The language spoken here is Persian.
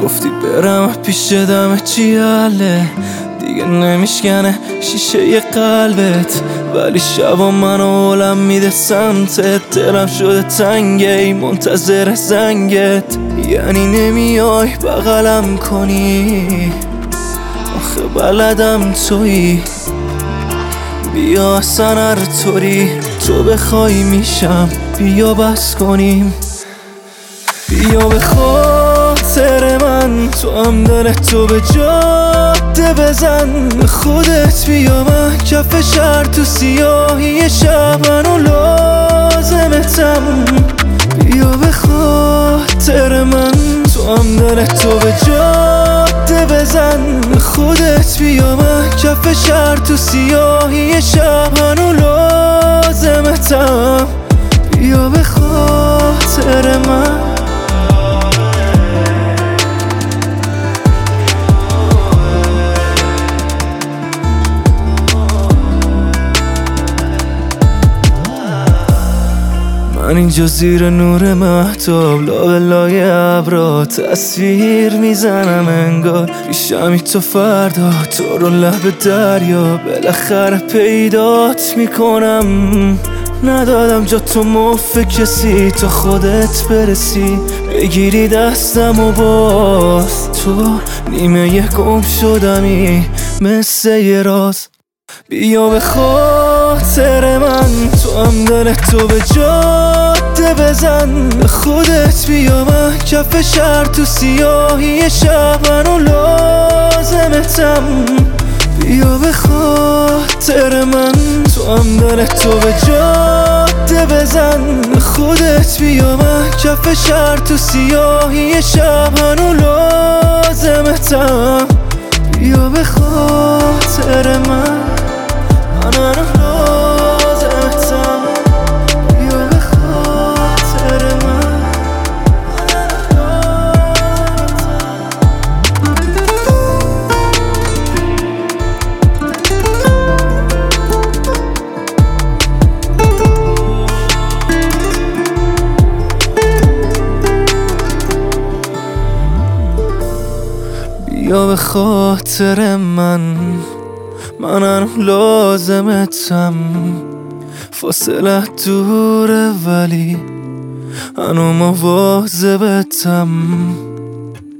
گفتی برم پیش دم چیاله دیگه نمیشکنه شیشه ی قلبت، ولی شبا منو علم میده سمتت. دلم شده تنگه منتظر زنگت، یعنی نمیای بغلم کنی؟ آخه بلدم تویی، بیا اصلا هر طوری تو بخوای میشم، بیا بس کنیم. بیا به خاطر من تو هم دلتو به جاده بزن، به خودت بیا من کف شهر تو سیاهی شب منو لازمتم. بیا به خاطر من تو هم دلتو به جاده بزن، به خودت بیا من کف شهر تو سیاهی شب منو لازمتم. بیا به خاطر من. من اینجا زیر نور مهتاب لابلای ابرا تصویر میزنم انگار پیشمی تو فردا، تو رو لب دریا بالاخره پیدات میکنم. ندادم جا تو مف کسی تا خودت برسی، بگیری دستم و باز تو نیمه یه گم شدمی مثل یه راز. بیا به خاطر من تو هم دلتو به جاده بزن، به خودت بیا من کف شهر تو سیاهی شب منو لازمتم. بیا به خاطر من تو هم دلتو به جاده بزن، به خودت بیا من کف شهر تو سیاهی شب منو لازمتم. بیا به خاطر من لازمتم. بیا به خاطر من بیا به خاطر منم لازمتم. فاصله دوره ولی هنو مواظبتم.